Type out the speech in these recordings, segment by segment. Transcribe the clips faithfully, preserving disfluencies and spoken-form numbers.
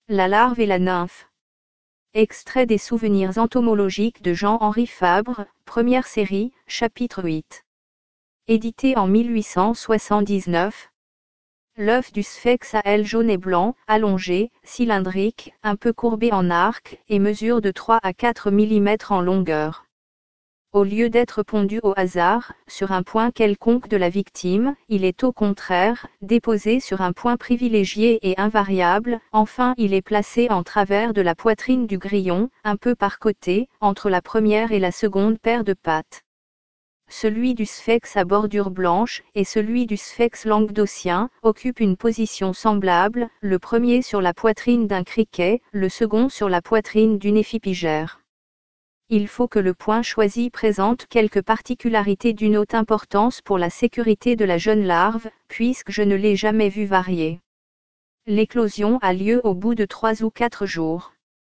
La larve et la nymphe. Extrait des Souvenirs entomologiques de Jean-Henri Fabre, première série, chapitre huit. Édité en mille huit cent soixante-dix-neuf. L'œuf du sphex a ailes jaune et blanc, allongé, cylindrique, un peu courbé en arc, et mesure de trois à quatre millimètres en longueur. Au lieu d'être pondu au hasard, sur un point quelconque de la victime, il est au contraire, déposé sur un point privilégié et invariable, enfin il est placé en travers de la poitrine du grillon, un peu par côté, entre la première et la seconde paire de pattes. Celui du sphex à bordure blanche, et celui du sphex languedocien, occupent une position semblable, le premier sur la poitrine d'un criquet, le second sur la poitrine d'une épipygère. Il faut que le point choisi présente quelques particularités d'une haute importance pour la sécurité de la jeune larve, puisque je ne l'ai jamais vu varier. L'éclosion a lieu au bout de trois ou quatre jours.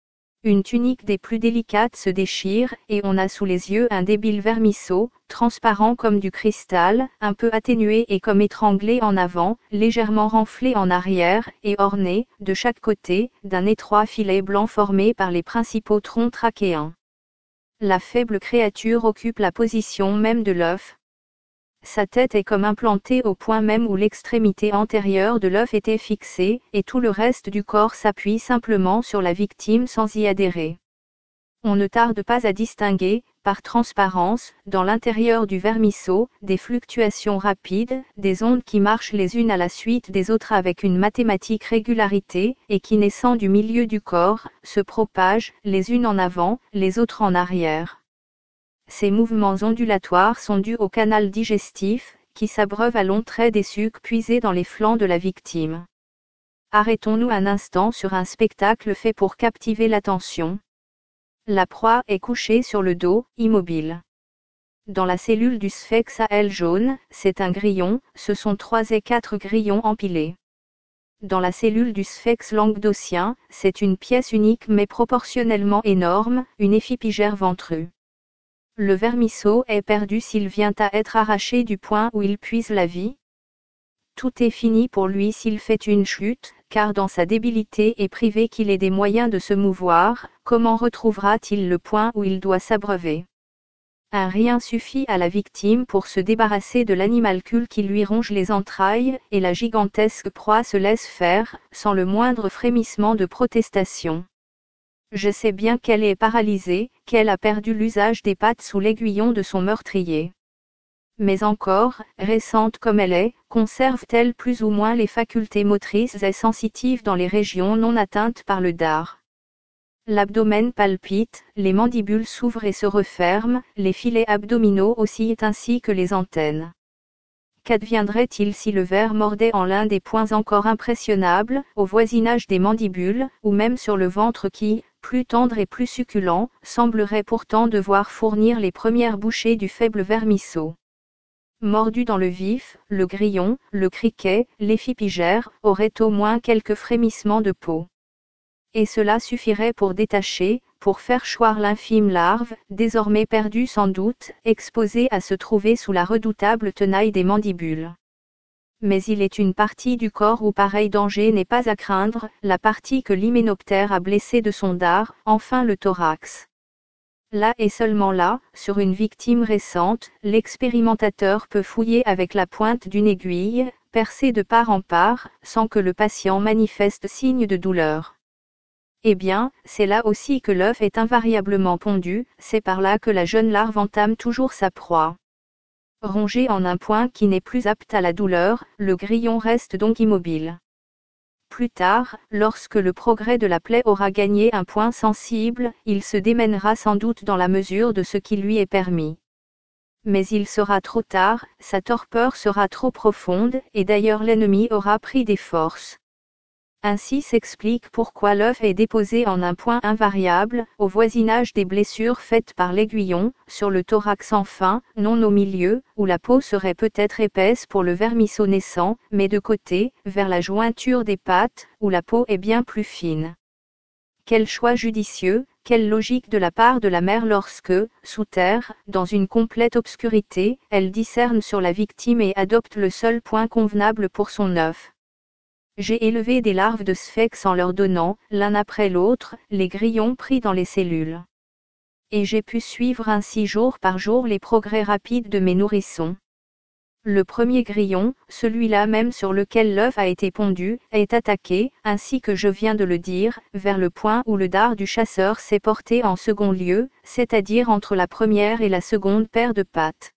Une tunique des plus délicates se déchire, et on a sous les yeux un débile vermisseau, transparent comme du cristal, un peu atténué et comme étranglé en avant, légèrement renflé en arrière, et orné, de chaque côté, d'un étroit filet blanc formé par les principaux troncs trachéens. La faible créature occupe la position même de l'œuf. Sa tête est comme implantée au point même où l'extrémité antérieure de l'œuf était fixée, et tout le reste du corps s'appuie simplement sur la victime sans y adhérer. On ne tarde pas à distinguer, par transparence, dans l'intérieur du vermisseau, des fluctuations rapides, des ondes qui marchent les unes à la suite des autres avec une mathématique régularité, et qui naissant du milieu du corps, se propagent, les unes en avant, les autres en arrière. Ces mouvements ondulatoires sont dus au canal digestif, qui s'abreuve à longs traits des sucs puisés dans les flancs de la victime. Arrêtons-nous un instant sur un spectacle fait pour captiver l'attention. La proie est couchée sur le dos, immobile. Dans la cellule du sphex à ailes jaunes, c'est un grillon, ce sont trois et quatre grillons empilés. Dans la cellule du sphex languedocien, c'est une pièce unique mais proportionnellement énorme, une épipygère ventrue. Le vermisseau est perdu s'il vient à être arraché du point où il puise la vie. Tout est fini pour lui s'il fait une chute, car dans sa débilité et privé qu'il ait des moyens de se mouvoir, comment retrouvera-t-il le point où il doit s'abreuver? Un rien suffit à la victime pour se débarrasser de l'animalcule qui lui ronge les entrailles, et la gigantesque proie se laisse faire, sans le moindre frémissement de protestation. Je sais bien qu'elle est paralysée, qu'elle a perdu l'usage des pattes sous l'aiguillon de son meurtrier. Mais encore, récente comme elle est, conserve-t-elle plus ou moins les facultés motrices et sensitives dans les régions non atteintes par le dard. L'abdomen palpite, les mandibules s'ouvrent et se referment, les filets abdominaux oscillent ainsi que les antennes. Qu'adviendrait-il si le ver mordait en l'un des points encore impressionnables, au voisinage des mandibules, ou même sur le ventre qui, plus tendre et plus succulent, semblerait pourtant devoir fournir les premières bouchées du faible vermisseau? Mordu dans le vif, le grillon, le criquet, l'épipygère, auraient au moins quelques frémissements de peau. Et cela suffirait pour détacher, pour faire choir l'infime larve, désormais perdue sans doute, exposée à se trouver sous la redoutable tenaille des mandibules. Mais il est une partie du corps où pareil danger n'est pas à craindre, la partie que l'hyménoptère a blessée de son dard, enfin le thorax. Là et seulement là, sur une victime récente, l'expérimentateur peut fouiller avec la pointe d'une aiguille, percer de part en part, sans que le patient manifeste signe de douleur. Eh bien, c'est là aussi que l'œuf est invariablement pondu, c'est par là que la jeune larve entame toujours sa proie. Rongé en un point qui n'est plus apte à la douleur, le grillon reste donc immobile. Plus tard, lorsque le progrès de la plaie aura gagné un point sensible, il se démènera sans doute dans la mesure de ce qui lui est permis. Mais il sera trop tard, sa torpeur sera trop profonde, et d'ailleurs l'ennemi aura pris des forces. Ainsi s'explique pourquoi l'œuf est déposé en un point invariable, au voisinage des blessures faites par l'aiguillon, sur le thorax enfin, non au milieu, où la peau serait peut-être épaisse pour le vermisseau naissant, mais de côté, vers la jointure des pattes, où la peau est bien plus fine. Quel choix judicieux, quelle logique de la part de la mère lorsque, sous terre, dans une complète obscurité, elle discerne sur la victime et adopte le seul point convenable pour son œuf. J'ai élevé des larves de sphex en leur donnant, l'un après l'autre, les grillons pris dans les cellules. Et j'ai pu suivre ainsi jour par jour les progrès rapides de mes nourrissons. Le premier grillon, celui-là même sur lequel l'œuf a été pondu, est attaqué, ainsi que je viens de le dire, vers le point où le dard du chasseur s'est porté en second lieu, c'est-à-dire entre la première et la seconde paire de pattes.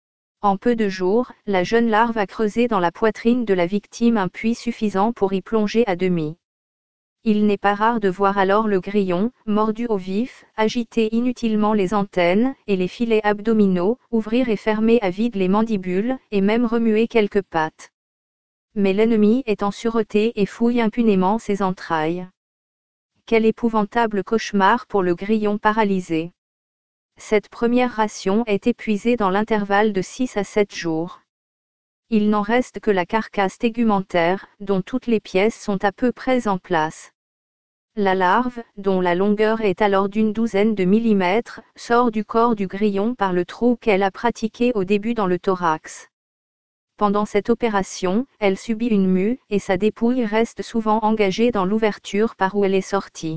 En peu de jours, la jeune larve a creusé dans la poitrine de la victime un puits suffisant pour y plonger à demi. Il n'est pas rare de voir alors le grillon, mordu au vif, agiter inutilement les antennes et les filets abdominaux, ouvrir et fermer à vide les mandibules, et même remuer quelques pattes. Mais l'ennemi est en sûreté et fouille impunément ses entrailles. Quel épouvantable cauchemar pour le grillon paralysé. Cette première ration est épuisée dans l'intervalle de six à sept jours. Il n'en reste que la carcasse tégumentaire, dont toutes les pièces sont à peu près en place. La larve, dont la longueur est alors d'une douzaine de millimètres, sort du corps du grillon par le trou qu'elle a pratiqué au début dans le thorax. Pendant cette opération, elle subit une mue, et sa dépouille reste souvent engagée dans l'ouverture par où elle est sortie.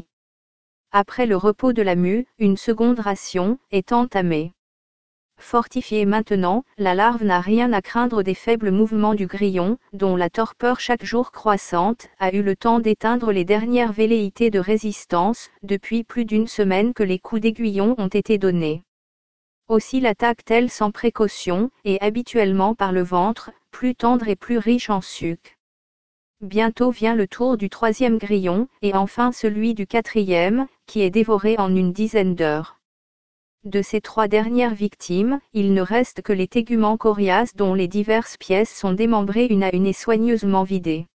Après le repos de la mue, une seconde ration est entamée. Fortifiée maintenant, la larve n'a rien à craindre des faibles mouvements du grillon, dont la torpeur chaque jour croissante a eu le temps d'éteindre les dernières velléités de résistance, depuis plus d'une semaine que les coups d'aiguillon ont été donnés. Aussi l'attaque-t-elle sans précaution, et habituellement par le ventre, plus tendre et plus riche en suc. Bientôt vient le tour du troisième grillon, et enfin celui du quatrième, qui est dévoré en une dizaine d'heures. De ces trois dernières victimes, il ne reste que les téguments coriaces dont les diverses pièces sont démembrées une à une et soigneusement vidées.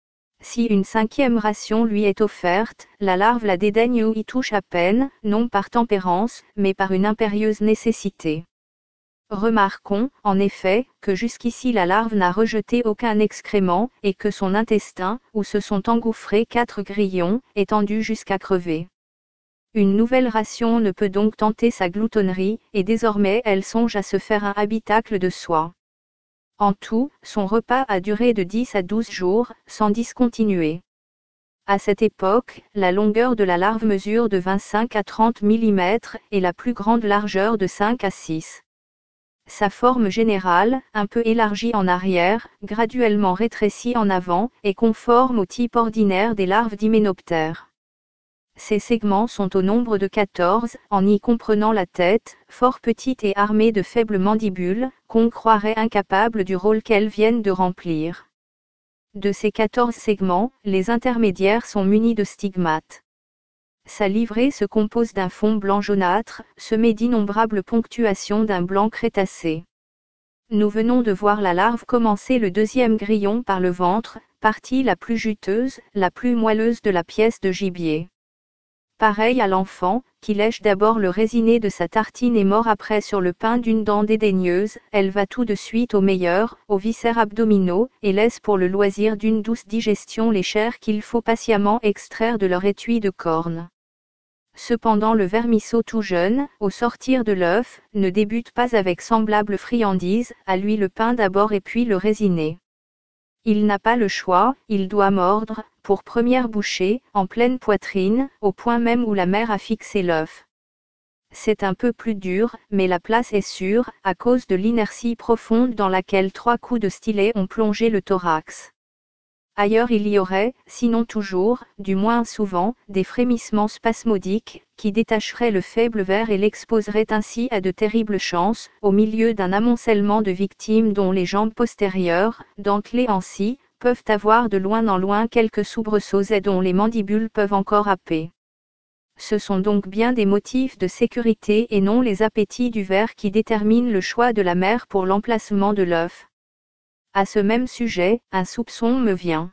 Si une cinquième ration lui est offerte, la larve la dédaigne ou y touche à peine, non par tempérance, mais par une impérieuse nécessité. Remarquons, en effet, que jusqu'ici la larve n'a rejeté aucun excrément, et que son intestin, où se sont engouffrés quatre grillons, est tendu jusqu'à crever. Une nouvelle ration ne peut donc tenter sa gloutonnerie, et désormais elle songe à se faire un habitacle de soie. En tout, son repas a duré de dix à douze jours, sans discontinuer. À cette époque, la longueur de la larve mesure de vingt-cinq à trente millimètres, et la plus grande largeur de cinq à six. Sa forme générale, un peu élargie en arrière, graduellement rétrécie en avant, est conforme au type ordinaire des larves d'hyménoptères. Ces segments sont au nombre de quatorze, en y comprenant la tête, fort petite et armée de faibles mandibules, qu'on croirait incapables du rôle qu'elles viennent de remplir. De ces quatorze segments, les intermédiaires sont munis de stigmates. Sa livrée se compose d'un fond blanc jaunâtre, semé d'innombrables ponctuations d'un blanc crétacé. Nous venons de voir la larve commencer le deuxième grillon par le ventre, partie la plus juteuse, la plus moelleuse de la pièce de gibier. Pareil à l'enfant, qui lèche d'abord le résiné de sa tartine et mord après sur le pain d'une dent dédaigneuse, elle va tout de suite au meilleur, aux viscères abdominaux, et laisse pour le loisir d'une douce digestion les chairs qu'il faut patiemment extraire de leur étui de cornes. Cependant le vermisseau tout jeune, au sortir de l'œuf, ne débute pas avec semblable friandise, à lui le pain d'abord et puis le résiné. Il n'a pas le choix, il doit mordre, pour première bouchée, en pleine poitrine, au point même où la mère a fixé l'œuf. C'est un peu plus dur, mais la place est sûre, à cause de l'inertie profonde dans laquelle trois coups de stylet ont plongé le thorax. Ailleurs il y aurait, sinon toujours, du moins souvent, des frémissements spasmodiques, qui détacheraient le faible ver et l'exposeraient ainsi à de terribles chances, au milieu d'un amoncellement de victimes dont les jambes postérieures, dentelées en scie, peuvent avoir de loin en loin quelques soubresauts et dont les mandibules peuvent encore happer. Ce sont donc bien des motifs de sécurité et non les appétits du ver qui déterminent le choix de la mère pour l'emplacement de l'œuf. À ce même sujet, un soupçon me vient.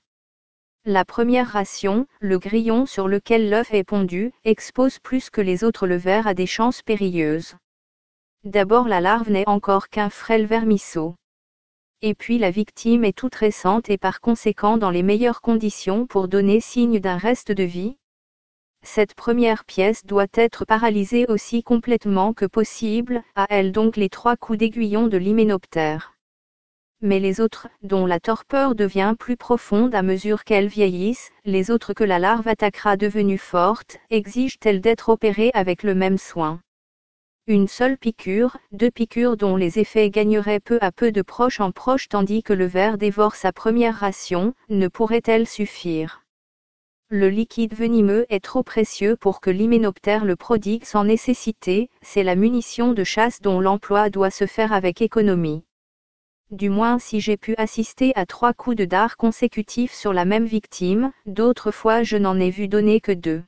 La première ration, le grillon sur lequel l'œuf est pondu, expose plus que les autres le ver à des chances périlleuses. D'abord la larve n'est encore qu'un frêle vermisseau. Et puis la victime est toute récente et par conséquent dans les meilleures conditions pour donner signe d'un reste de vie. Cette première pièce doit être paralysée aussi complètement que possible, à elle donc les trois coups d'aiguillon de l'hyménoptère. mais les autres, dont la torpeur devient plus profonde à mesure qu'elles vieillissent, les autres que la larve attaquera devenues fortes, exigent-elles d'être opérées avec le même soin. Une seule piqûre, deux piqûres dont les effets gagneraient peu à peu de proche en proche tandis que le ver dévore sa première ration, ne pourraient-elles suffire? Le liquide venimeux est trop précieux pour que l'hyménoptère le prodigue sans nécessité, c'est la munition de chasse dont l'emploi doit se faire avec économie. Du moins si j'ai pu assister à trois coups de dard consécutifs sur la même victime, d'autres fois je n'en ai vu donner que deux.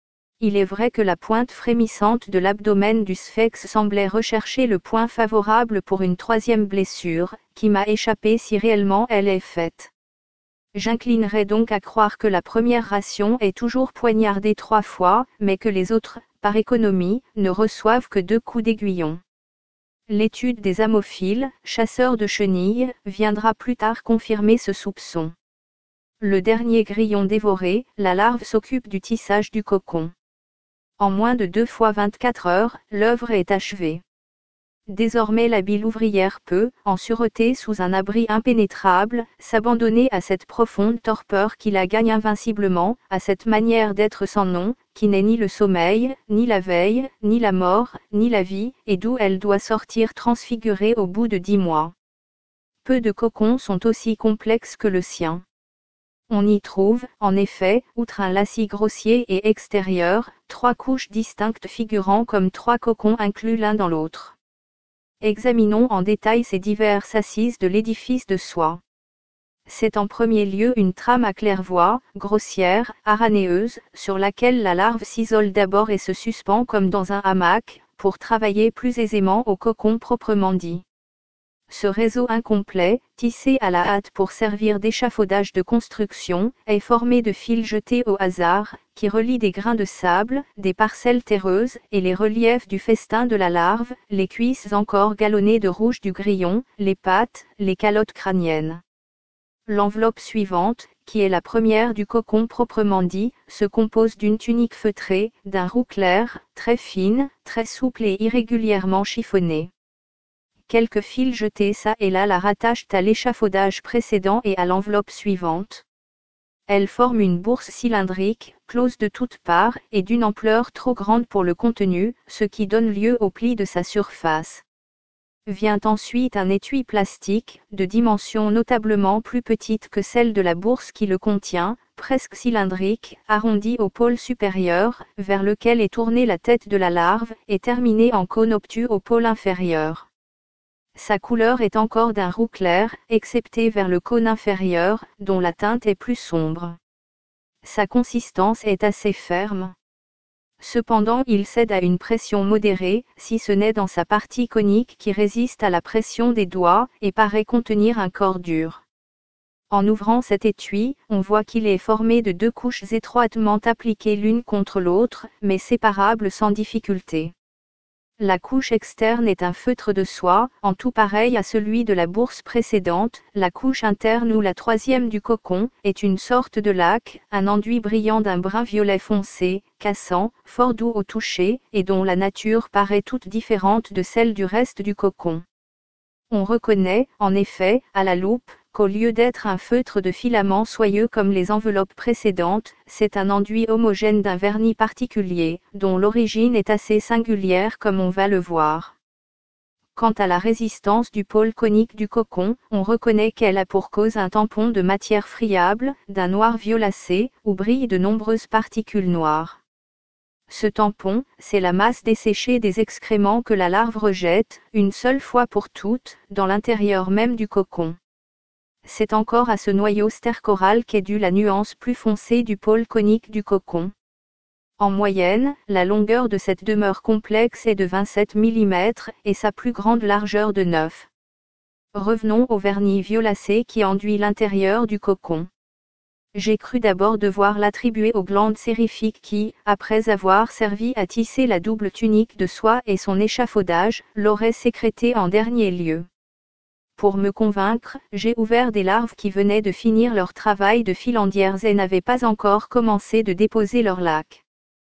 Il est vrai que la pointe frémissante de l'abdomen du sphex semblait rechercher le point favorable pour une troisième blessure, qui m'a échappé si réellement elle est faite. J'inclinerai donc à croire que la première ration est toujours poignardée trois fois, mais que les autres, par économie, ne reçoivent que deux coups d'aiguillon. L'étude des amophiles, chasseurs de chenilles, viendra plus tard confirmer ce soupçon. Le dernier grillon dévoré, la larve s'occupe du tissage du cocon. En moins de deux fois vingt-quatre heures, l'œuvre est achevée. Désormais l'habile ouvrière peut, en sûreté sous un abri impénétrable, s'abandonner à cette profonde torpeur qui la gagne invinciblement, à cette manière d'être sans nom, qui n'est ni le sommeil, ni la veille, ni la mort, ni la vie, et d'où elle doit sortir transfigurée au bout de dix mois. Peu de cocons sont aussi complexes que le sien. On y trouve, en effet, outre un lacis grossier et extérieur, trois couches distinctes figurant comme trois cocons inclus l'un dans l'autre. Examinons en détail ces diverses assises de l'édifice de soie. C'est en premier lieu une trame à claire-voie, grossière, aranéeuse, sur laquelle la larve s'isole d'abord et se suspend comme dans un hamac, pour travailler plus aisément au cocon proprement dit. Ce réseau incomplet, tissé à la hâte pour servir d'échafaudage de construction, est formé de fils jetés au hasard, qui relient des grains de sable, des parcelles terreuses, et les reliefs du festin de la larve, les cuisses encore galonnées de rouge du grillon, les pattes, les calottes crâniennes. L'enveloppe suivante, qui est la première du cocon proprement dit, se compose d'une tunique feutrée, d'un roux clair, très fine, très souple et irrégulièrement chiffonnée. Quelques fils jetés çà et là la rattachent à l'échafaudage précédent et à l'enveloppe suivante. Elle forme une bourse cylindrique, close de toutes parts, et d'une ampleur trop grande pour le contenu, ce qui donne lieu au pli de sa surface. Vient ensuite un étui plastique, de dimension notablement plus petite que celle de la bourse qui le contient, presque cylindrique, arrondi au pôle supérieur, vers lequel est tournée la tête de la larve, et terminé en cône obtus au pôle inférieur. Sa couleur est encore d'un roux clair, excepté vers le cône inférieur, dont la teinte est plus sombre. Sa consistance est assez ferme. Cependant il cède à une pression modérée, si ce n'est dans sa partie conique qui résiste à la pression des doigts, et paraît contenir un corps dur. En ouvrant cet étui, on voit qu'il est formé de deux couches étroitement appliquées l'une contre l'autre, mais séparables sans difficulté. La couche externe est un feutre de soie, en tout pareil à celui de la bourse précédente. La couche interne ou la troisième du cocon, est une sorte de laque, un enduit brillant d'un brun violet foncé, cassant, fort doux au toucher, et dont la nature paraît toute différente de celle du reste du cocon. On reconnaît, en effet, à la loupe, qu'au lieu d'être un feutre de filament soyeux comme les enveloppes précédentes, c'est un enduit homogène d'un vernis particulier, dont l'origine est assez singulière comme on va le voir. Quant à la résistance du pôle conique du cocon, on reconnaît qu'elle a pour cause un tampon de matière friable, d'un noir violacé, où brillent de nombreuses particules noires. Ce tampon, c'est la masse desséchée des excréments que la larve rejette, une seule fois pour toutes, dans l'intérieur même du cocon. C'est encore à ce noyau stercoral qu'est due la nuance plus foncée du pôle conique du cocon. En moyenne, la longueur de cette demeure complexe est de vingt-sept millimètres, et sa plus grande largeur de neuf. Revenons au vernis violacé qui enduit l'intérieur du cocon. J'ai cru d'abord devoir l'attribuer aux glandes sérifiques qui, après avoir servi à tisser la double tunique de soie et son échafaudage, l'auraient sécrétée en dernier lieu. Pour me convaincre, j'ai ouvert des larves qui venaient de finir leur travail de filandières et n'avaient pas encore commencé de déposer leur laque.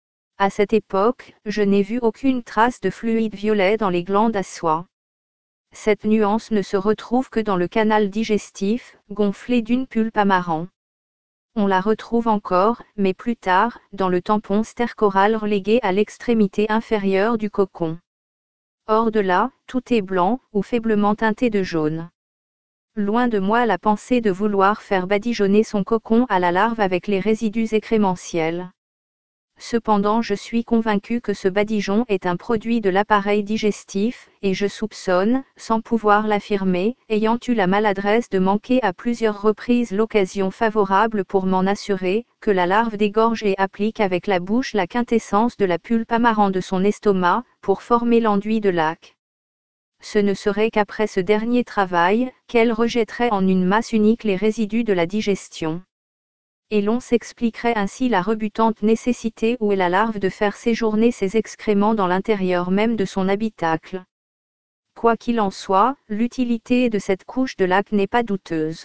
À cette époque, je n'ai vu aucune trace de fluide violet dans les glandes à soie. Cette nuance ne se retrouve que dans le canal digestif, gonflé d'une pulpe amarant. On la retrouve encore, mais plus tard, dans le tampon stercoral relégué à l'extrémité inférieure du cocon. Hors de là, tout est blanc, ou faiblement teinté de jaune. Loin de moi la pensée de vouloir faire badigeonner son cocon à la larve avec les résidus excrémentiels. Cependant je suis convaincu que ce badigeon est un produit de l'appareil digestif, et je soupçonne, sans pouvoir l'affirmer, ayant eu la maladresse de manquer à plusieurs reprises l'occasion favorable pour m'en assurer, que la larve dégorge et applique avec la bouche la quintessence de la pulpe amarant de son estomac, pour former l'enduit de laque. Ce ne serait qu'après ce dernier travail, qu'elle rejetterait en une masse unique les résidus de la digestion. Et l'on s'expliquerait ainsi la rebutante nécessité où est la larve de faire séjourner ses excréments dans l'intérieur même de son habitacle. Quoi qu'il en soit, l'utilité de cette couche de laque n'est pas douteuse.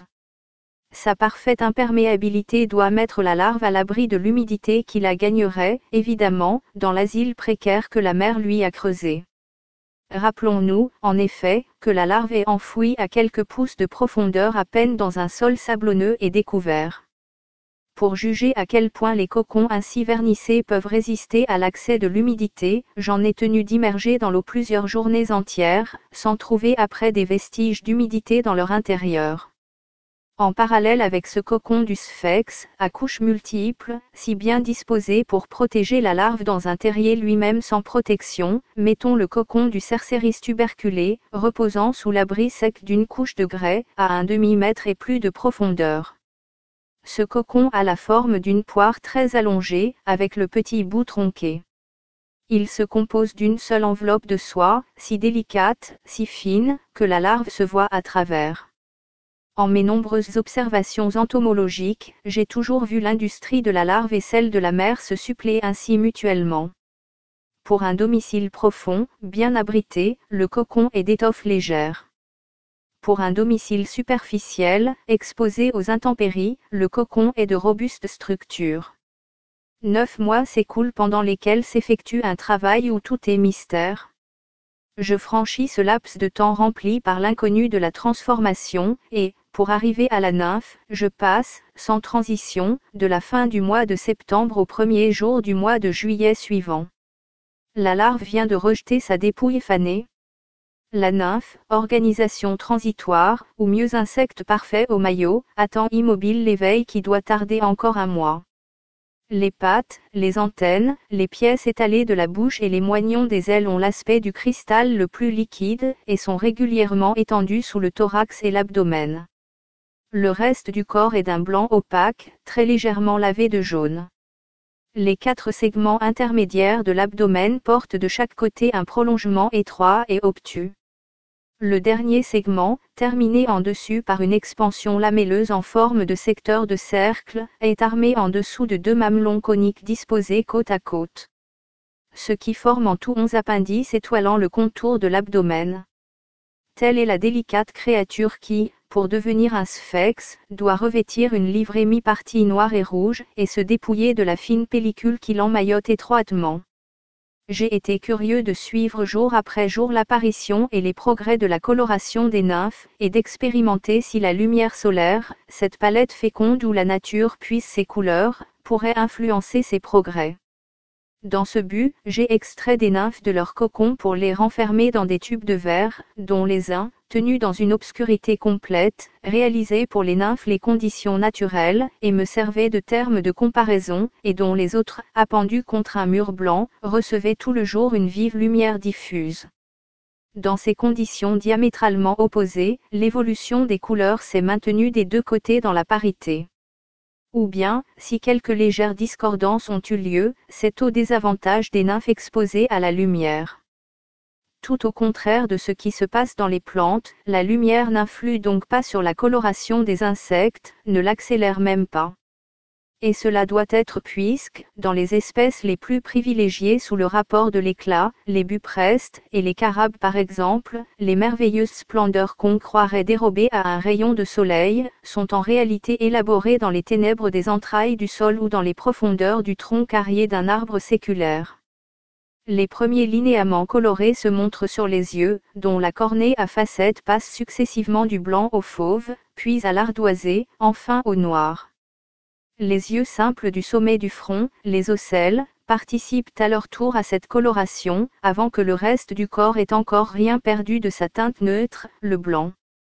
Sa parfaite imperméabilité doit mettre la larve à l'abri de l'humidité qui la gagnerait, évidemment, dans l'asile précaire que la mer lui a creusé. Rappelons-nous, en effet, que la larve est enfouie à quelques pouces de profondeur à peine dans un sol sablonneux et découvert. Pour juger à quel point les cocons ainsi vernissés peuvent résister à l'accès de l'humidité, j'en ai tenu d'immerger dans l'eau plusieurs journées entières, sans trouver après des vestiges d'humidité dans leur intérieur. En parallèle avec ce cocon du sphex, à couches multiples, si bien disposé pour protéger la larve dans un terrier lui-même sans protection, mettons le cocon du Cerceris tuberculé, reposant sous l'abri sec d'une couche de grès, à un demi-mètre et plus de profondeur. Ce cocon a la forme d'une poire très allongée, avec le petit bout tronqué. Il se compose d'une seule enveloppe de soie, si délicate, si fine, que la larve se voit à travers. En mes nombreuses observations entomologiques, j'ai toujours vu l'industrie de la larve et celle de la mer se suppléer ainsi mutuellement. Pour un domicile profond, bien abrité, le cocon est d'étoffe légère. Pour un domicile superficiel, exposé aux intempéries, le cocon est de robuste structure. Neuf mois s'écoulent pendant lesquels s'effectue un travail où tout est mystère. Je franchis ce laps de temps rempli par l'inconnu de la transformation, et, pour arriver à la nymphe, je passe, sans transition, de la fin du mois de septembre au premier jour du mois de juillet suivant. La larve vient de rejeter sa dépouille fanée. La nymphe, organisation transitoire, ou mieux insecte parfait au maillot, attend immobile l'éveil qui doit tarder encore un mois. Les pattes, les antennes, les pièces étalées de la bouche et les moignons des ailes ont l'aspect du cristal le plus liquide, et sont régulièrement étendus sous le thorax et l'abdomen. Le reste du corps est d'un blanc opaque, très légèrement lavé de jaune. Les quatre segments intermédiaires de l'abdomen portent de chaque côté un prolongement étroit et obtus. Le dernier segment, terminé en dessus par une expansion lamelleuse en forme de secteur de cercle, est armé en dessous de deux mamelons coniques disposés côte à côte. Ce qui forme en tout onze appendices étoilant le contour de l'abdomen. Telle est la délicate créature qui, pour devenir un sphex, doit revêtir une livrée mi-partie noire et rouge, et se dépouiller de la fine pellicule qui l'emmaillote étroitement. J'ai été curieux de suivre jour après jour l'apparition et les progrès de la coloration des nymphes, et d'expérimenter si la lumière solaire, cette palette féconde où la nature puise ses couleurs, pourrait influencer ces progrès. Dans ce but, j'ai extrait des nymphes de leur cocon pour les renfermer dans des tubes de verre, dont les uns, tenus dans une obscurité complète, réalisaient pour les nymphes les conditions naturelles, et me servaient de terme de comparaison, et dont les autres, appendus contre un mur blanc, recevaient tout le jour une vive lumière diffuse. Dans ces conditions diamétralement opposées, l'évolution des couleurs s'est maintenue des deux côtés dans la parité. Ou bien, si quelques légères discordances ont eu lieu, c'est au désavantage des nymphes exposées à la lumière. Tout au contraire de ce qui se passe dans les plantes, la lumière n'influe donc pas sur la coloration des insectes, ne l'accélère même pas. Et cela doit être puisque, dans les espèces les plus privilégiées sous le rapport de l'éclat, les buprestes, et les carabes par exemple, les merveilleuses splendeurs qu'on croirait dérobées à un rayon de soleil, sont en réalité élaborées dans les ténèbres des entrailles du sol ou dans les profondeurs du tronc carrié d'un arbre séculaire. Les premiers linéaments colorés se montrent sur les yeux, dont la cornée à facettes passe successivement du blanc au fauve, puis à l'ardoisé, enfin au noir. Les yeux simples du sommet du front, les ocelles, participent à leur tour à cette coloration, avant que le reste du corps ait encore rien perdu de sa teinte neutre, le blanc.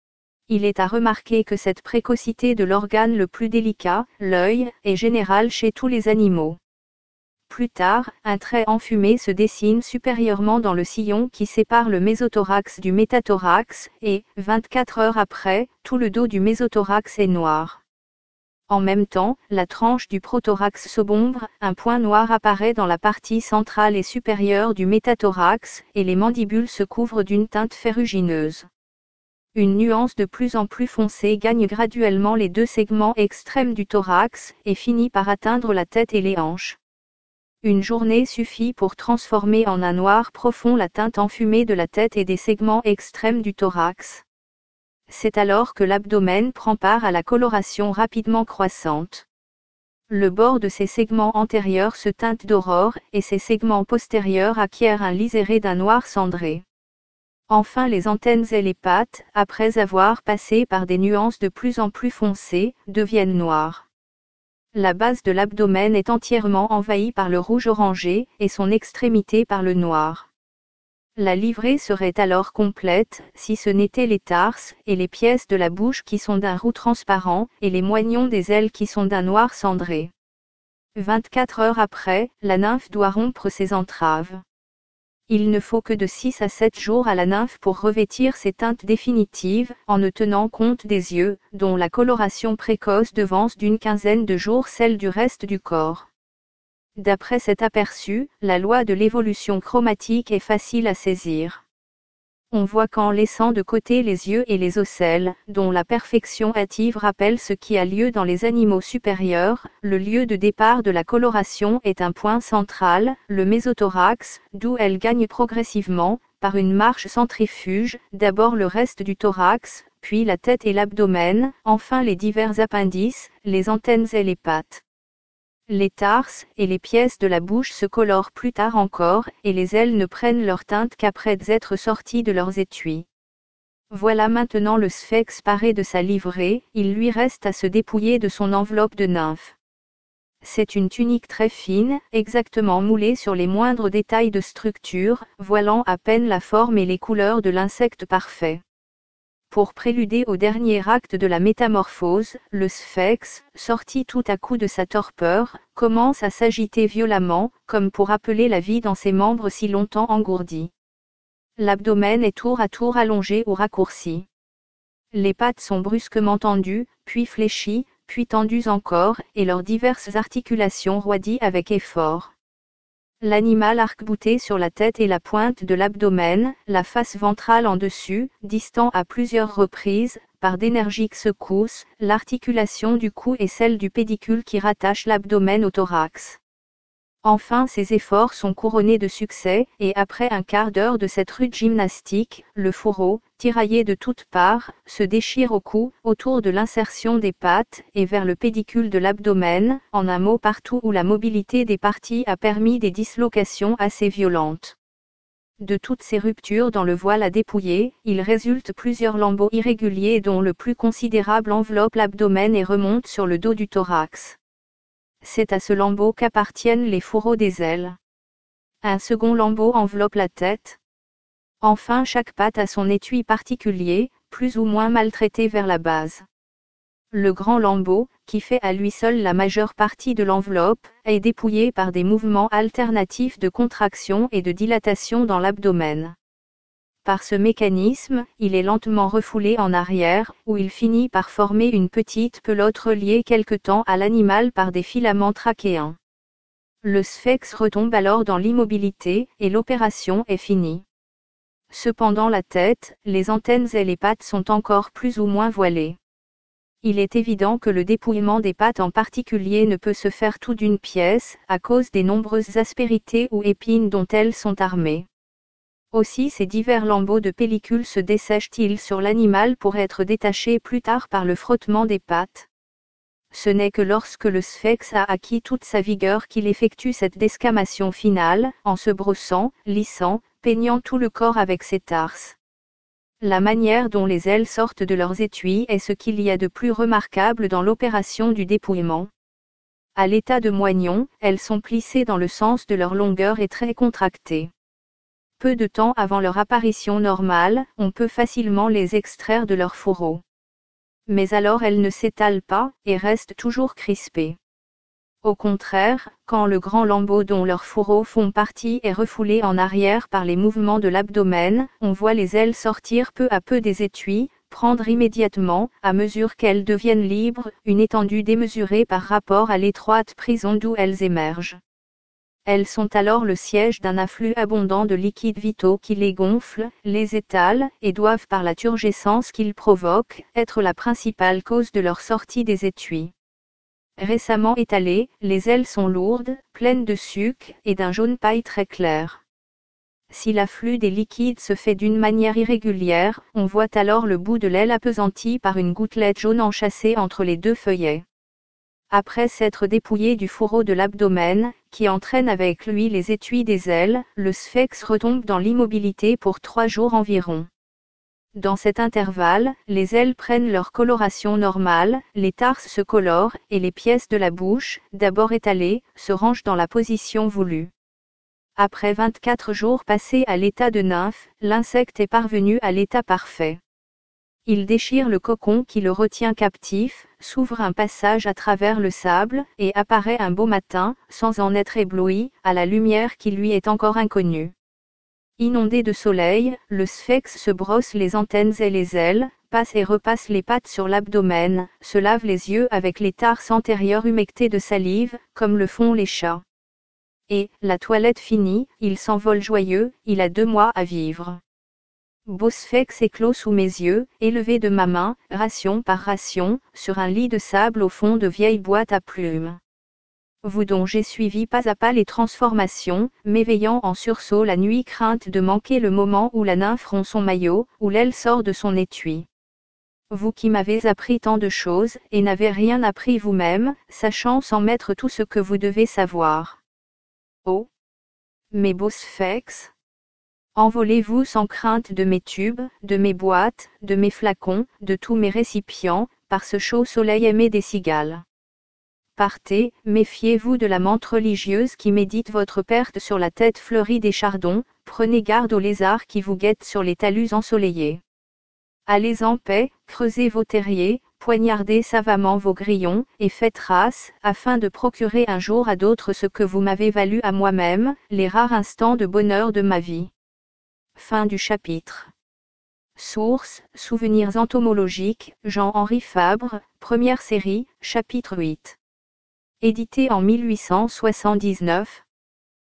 Il est à remarquer que cette précocité de l'organe le plus délicat, l'œil, est générale chez tous les animaux. Plus tard, un trait enfumé se dessine supérieurement dans le sillon qui sépare le mésothorax du métathorax, et, vingt-quatre heures après, tout le dos du mésothorax est noir. En même temps, la tranche du prothorax s'obombre, un point noir apparaît dans la partie centrale et supérieure du métathorax, et les mandibules se couvrent d'une teinte ferrugineuse. Une nuance de plus en plus foncée gagne graduellement les deux segments extrêmes du thorax, et finit par atteindre la tête et les hanches. Une journée suffit pour transformer en un noir profond la teinte enfumée de la tête et des segments extrêmes du thorax. C'est alors que l'abdomen prend part à la coloration rapidement croissante. Le bord de ses segments antérieurs se teinte d'aurore, et ses segments postérieurs acquièrent un liséré d'un noir cendré. Enfin les antennes et les pattes, après avoir passé par des nuances de plus en plus foncées, deviennent noires. La base de l'abdomen est entièrement envahie par le rouge orangé, et son extrémité par le noir. La livrée serait alors complète, si ce n'étaient les tarses, et les pièces de la bouche qui sont d'un roux transparent, et les moignons des ailes qui sont d'un noir cendré. vingt-quatre heures après, la nymphe doit rompre ses entraves. Il ne faut que de six à sept jours à la nymphe pour revêtir ses teintes définitives, en ne tenant compte des yeux, dont la coloration précoce devance d'une quinzaine de jours celle du reste du corps. D'après cet aperçu, la loi de l'évolution chromatique est facile à saisir. On voit qu'en laissant de côté les yeux et les ocelles, dont la perfection hâtive rappelle ce qui a lieu dans les animaux supérieurs, le lieu de départ de la coloration est un point central, le mésothorax, d'où elle gagne progressivement, par une marche centrifuge, d'abord le reste du thorax, puis la tête et l'abdomen, enfin les divers appendices, les antennes et les pattes. Les tarses et les pièces de la bouche se colorent plus tard encore, et les ailes ne prennent leur teinte qu'après être sorties de leurs étuis. Voilà maintenant le sphex paré de sa livrée, il lui reste à se dépouiller de son enveloppe de nymphe. C'est une tunique très fine, exactement moulée sur les moindres détails de structure, voilant à peine la forme et les couleurs de l'insecte parfait. Pour préluder au dernier acte de la métamorphose, le sphex, sorti tout à coup de sa torpeur, commence à s'agiter violemment, comme pour appeler la vie dans ses membres si longtemps engourdis. L'abdomen est tour à tour allongé ou raccourci. Les pattes sont brusquement tendues, puis fléchies, puis tendues encore, et leurs diverses articulations roidient avec effort. L'animal arc-bouté sur la tête et la pointe de l'abdomen, la face ventrale en dessus, distant à plusieurs reprises, par d'énergiques secousses, l'articulation du cou et celle du pédicule qui rattache l'abdomen au thorax. Enfin ces efforts sont couronnés de succès, et après un quart d'heure de cette rude gymnastique, le fourreau, tiraillé de toutes parts, se déchire au cou, autour de l'insertion des pattes, et vers le pédicule de l'abdomen, en un mot partout où la mobilité des parties a permis des dislocations assez violentes. De toutes ces ruptures dans le voile à dépouiller, il résulte plusieurs lambeaux irréguliers dont le plus considérable enveloppe l'abdomen et remonte sur le dos du thorax. C'est à ce lambeau qu'appartiennent les fourreaux des ailes. Un second lambeau enveloppe la tête. Enfin chaque patte a son étui particulier, plus ou moins maltraité vers la base. Le grand lambeau, qui fait à lui seul la majeure partie de l'enveloppe, est dépouillé par des mouvements alternatifs de contraction et de dilatation dans l'abdomen. Par ce mécanisme, il est lentement refoulé en arrière, où il finit par former une petite pelote reliée quelque temps à l'animal par des filaments trachéens. Le sphex retombe alors dans l'immobilité, et l'opération est finie. Cependant la tête, les antennes et les pattes sont encore plus ou moins voilées. Il est évident que le dépouillement des pattes en particulier ne peut se faire tout d'une pièce, à cause des nombreuses aspérités ou épines dont elles sont armées. Aussi ces divers lambeaux de pellicule se dessèchent-ils sur l'animal pour être détachés plus tard par le frottement des pattes. ce n'est que lorsque le sphex a acquis toute sa vigueur qu'il effectue cette desquamation finale, en se brossant, lissant, peignant tout le corps avec ses tarses. La manière dont les ailes sortent de leurs étuis est ce qu'il y a de plus remarquable dans l'opération du dépouillement. À l'état de moignon, elles sont plissées dans le sens de leur longueur et très contractées. Peu de temps avant leur apparition normale, on peut facilement les extraire de leur fourreau. Mais alors elles ne s'étalent pas, et restent toujours crispées. Au contraire, quand le grand lambeau dont leurs fourreaux font partie est refoulé en arrière par les mouvements de l'abdomen, on voit les ailes sortir peu à peu des étuis, prendre immédiatement, à mesure qu'elles deviennent libres, une étendue démesurée par rapport à l'étroite prison d'où elles émergent. Elles sont alors le siège d'un afflux abondant de liquides vitaux qui les gonflent, les étalent, et doivent par la turgescence qu'ils provoquent, être la principale cause de leur sortie des étuis. Récemment étalées, les ailes sont lourdes, pleines de suc, et d'un jaune paille très clair. Si l'afflux des liquides se fait d'une manière irrégulière, on voit alors le bout de l'aile appesanti par une gouttelette jaune enchâssée entre les deux feuillets. Après s'être dépouillé du fourreau de l'abdomen, qui entraîne avec lui les étuis des ailes, le sphex retombe dans l'immobilité pour trois jours environ. Dans cet intervalle, les ailes prennent leur coloration normale, les tarses se colorent, et les pièces de la bouche, d'abord étalées, se rangent dans la position voulue. Après vingt-quatre jours passés à l'état de nymphe, l'insecte est parvenu à l'état parfait. Il déchire le cocon qui le retient captif, s'ouvre un passage à travers le sable, et apparaît un beau matin, sans en être ébloui, à la lumière qui lui est encore inconnue. Inondé de soleil, le sphex se brosse les antennes et les ailes, passe et repasse les pattes sur l'abdomen, se lave les yeux avec les tarses antérieures humectées de salive, comme le font les chats. Et, la toilette finie, il s'envole joyeux, il a deux mois à vivre. Beau sphex éclos sous mes yeux, élevé de ma main, ration par ration, sur un lit de sable au fond de vieilles boîtes à plumes. Vous dont j'ai suivi pas à pas les transformations, m'éveillant en sursaut la nuit crainte de manquer le moment où la nymphe rompt son maillot, où l'aile sort de son étui. Vous qui m'avez appris tant de choses, et n'avez rien appris vous-même, sachant sans maître tout ce que vous devez savoir. Oh! Mes beaux sphex! Envolez-vous sans crainte de mes tubes, de mes boîtes, de mes flacons, de tous mes récipients, par ce chaud soleil aimé des cigales. Partez, méfiez-vous de la menthe religieuse qui médite votre perte sur la tête fleurie des chardons, prenez garde aux lézards qui vous guettent sur les talus ensoleillés. Allez en paix, creusez vos terriers, poignardez savamment vos grillons, et faites race, afin de procurer un jour à d'autres ce que vous m'avez valu à moi-même, les rares instants de bonheur de ma vie. Fin du chapitre. Source, Souvenirs entomologiques, Jean-Henri Fabre, première série, chapitre huit. Édité en mille huit cent soixante-dix-neuf,